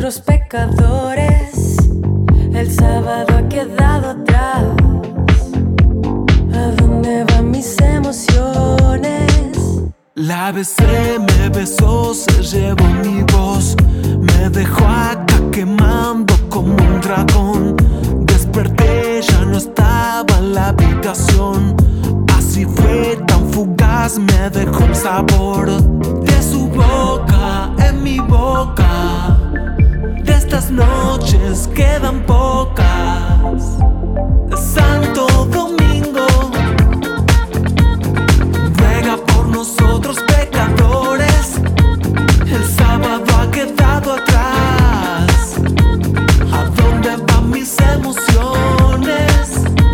nosotros pecadores. El sábado ha quedado atrás. ¿A dónde van mis emociones? La besé, me besó, se llevó mi voz. Me dejó acá quemando como un dragón. Desperté, ya no estaba en la habitación. Así fue tan fugaz, me dejó un sabor de su boca en mi boca. De estas noches quedan pocas. Santo Domingo ruega por nosotros pecadores. El sábado ha quedado atrás. ¿A dónde van mis emociones?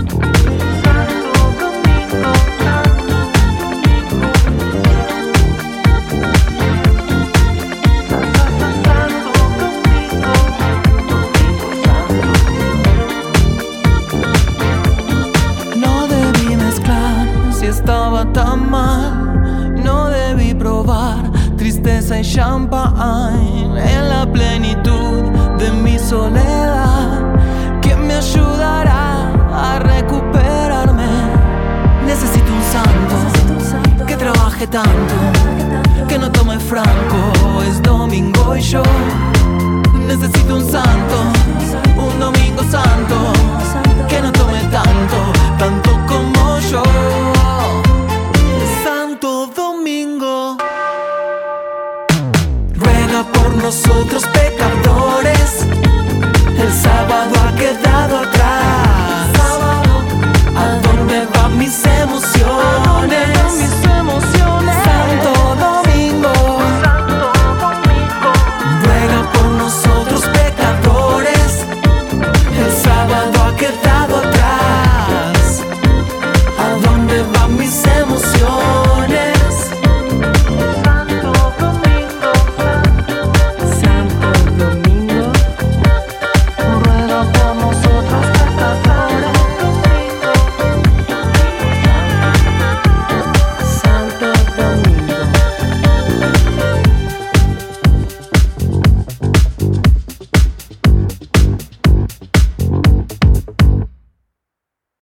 No debí mezclar si estaba tan mal. No debí probar tristeza y champagne en la plenitud de mi soledad. ¿Quién me ayudará a recuperarme? Necesito un santo que trabaje tanto, que no tome franco. Es domingo y yo necesito un santo, un domingo santo.